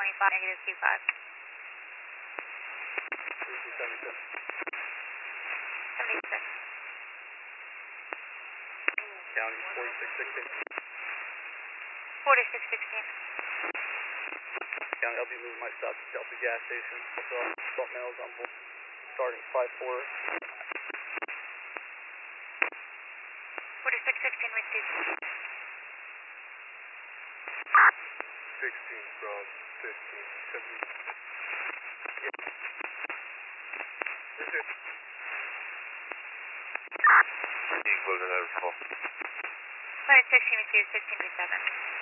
negative 25. 76. County 4616. 4616. County, I'll be moving my stop to Delta gas station. Also, bump mails on board. Starting 5-4. 4616 with 2. 16 from 15. 16 with 2, 16 with 7.